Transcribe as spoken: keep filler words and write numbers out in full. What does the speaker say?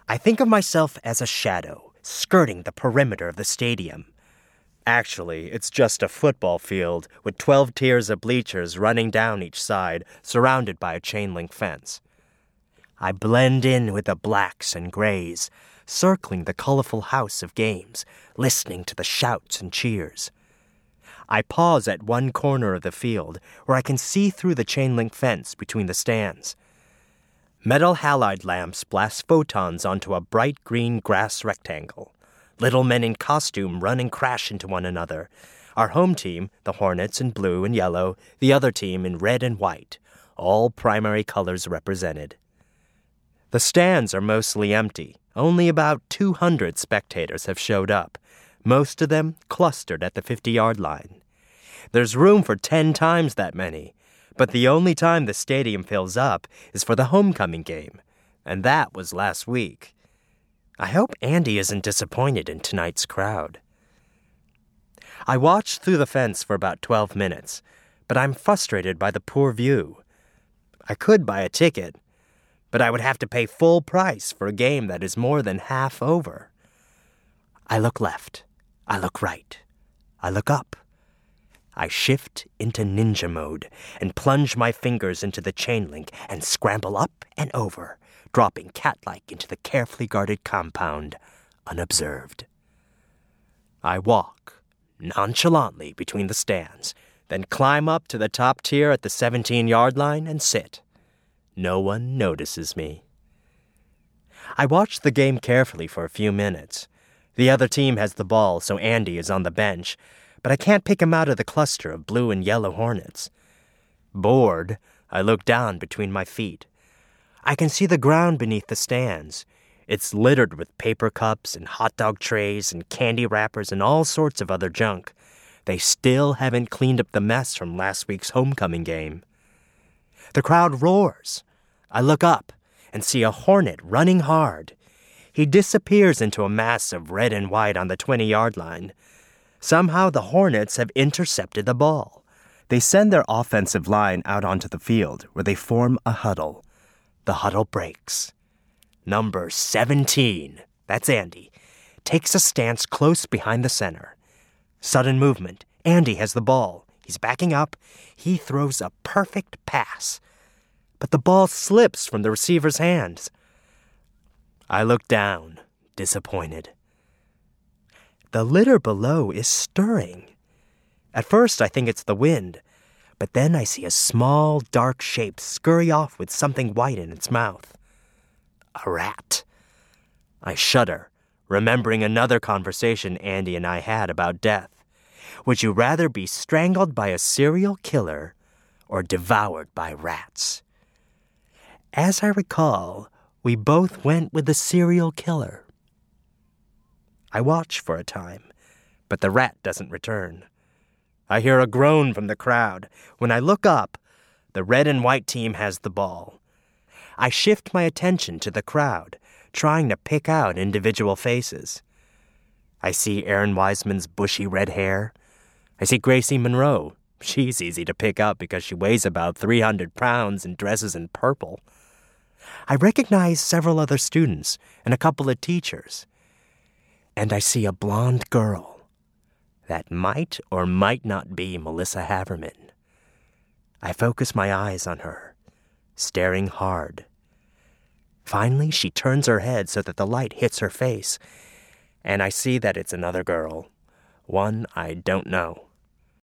I think of myself as a shadow, skirting the perimeter of the stadium. Actually, it's just a football field with twelve tiers of bleachers running down each side, surrounded by a chain-link fence. I blend in with the blacks and grays, circling the colorful house of games, listening to the shouts and cheers. I pause at one corner of the field where I can see through the chain-link fence between the stands. Metal halide lamps blast photons onto a bright green grass rectangle. Little men in costume run and crash into one another. Our home team, the Hornets in blue and yellow, the other team in red and white, all primary colors represented. The stands are mostly empty. Only about two hundred spectators have showed up, most of them clustered at the fifty-yard line. There's room for ten times that many, but the only time the stadium fills up is for the homecoming game, and that was last week. I hope Andy isn't disappointed in tonight's crowd. I watched through the fence for about twelve minutes, but I'm frustrated by the poor view. I could buy a ticket, but I would have to pay full price for a game that is more than half over. I look left. I look right. I look up. I shift into ninja mode and plunge my fingers into the chain link and scramble up and over, dropping cat-like into the carefully guarded compound, unobserved. I walk nonchalantly between the stands, then climb up to the top tier at the seventeen-yard line and sit. No one notices me. I watch the game carefully for a few minutes. The other team has the ball, so Andy is on the bench, but I can't pick him out of the cluster of blue and yellow Hornets. Bored, I look down between my feet. I can see the ground beneath the stands. It's littered with paper cups and hot dog trays and candy wrappers and all sorts of other junk. They still haven't cleaned up the mess from last week's homecoming game. The crowd roars. I look up and see a Hornet running hard. He disappears into a mass of red and white on the twenty-yard line. Somehow the Hornets have intercepted the ball. They send their offensive line out onto the field where they form a huddle. The huddle breaks. Number seventeen, that's Andy, takes a stance close behind the center. Sudden movement. Andy has the ball. He's backing up. He throws a perfect pass. But the ball slips from the receiver's hands. I look down, disappointed. The litter below is stirring. At first, I think it's the wind, but then I see a small, dark shape scurry off with something white in its mouth. A rat. I shudder, remembering another conversation Andy and I had about death. Would you rather be strangled by a serial killer or devoured by rats? As I recall, we both went with the serial killer. I watch for a time, but the rat doesn't return. I hear a groan from the crowd. When I look up, the red and white team has the ball. I shift my attention to the crowd, trying to pick out individual faces. I see Aaron Wiseman's bushy red hair. I see Gracie Monroe. She's easy to pick up because she weighs about three hundred pounds and dresses in purple. I recognize several other students and a couple of teachers. And I see a blonde girl that might or might not be Melissa Haverman. I focus my eyes on her, staring hard. Finally, she turns her head so that the light hits her face, and I see that it's another girl, one I don't know.